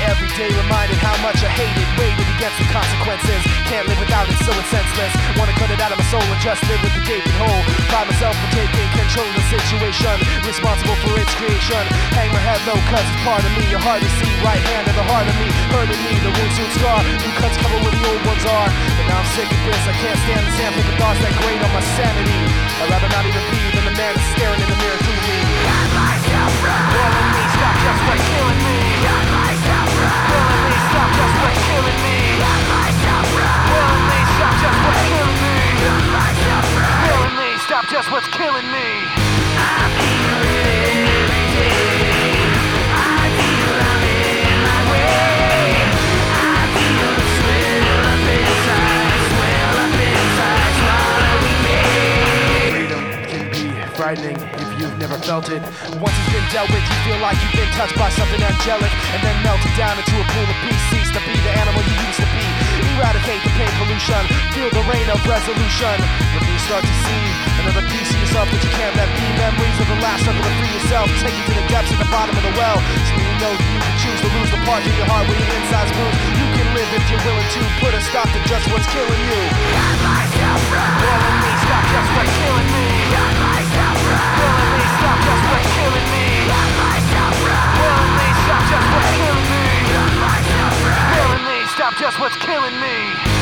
every day reminded how much I hate it. Waited against the consequences. Can't live without it, so it's senseless. Wanna cut it out of my soul and just live with the gaping hole. Find myself for taking control of the situation, responsible for its creation. Hang my head low cause it's part of me. Your heart to see, right hand to the heart of me. Hurting me, the wound soon scar. New cuts cover where the old ones are. But now I'm sick of this, I can't stand the sandpaper thoughts that grate on my sanity. I'd rather not even be than the man that's staring in the mirror through me. Got myself right. Killing me, stop just what's killing me. Got myself right. Killing me, stop just what's killing me. Got myself right. Killing me, stop just what's killing me. Got myself right. Killing me, stop just what's killing me. I feel it every day. I feel I'm in my way. I feel the swell up inside, swell up inside, swallowing me. Freedom can be frightening if you've never felt it. Once it's been dealt with, you feel like you've been touched by something angelic, and then melted down into a pool of peace. Cease to be the animal you used to be. Eradicate the pain pollution, feel the rain of resolution. When you start to see another piece of yourself that you can't let be. Memories of the last struggle to free yourself, take you to the depths at the bottom of the well. So you know that you can choose to lose the part of your heart where your inside's bruised. You can live if you're willing to put a stop to just what's killing you. Got myself right. Killing me, stop just what's killing me. Got myself right. Killing me, stop just what's killing me. Got myself right. Killing me, stop just what's killing me. Got myself right. Killing me, stop just what's killing me.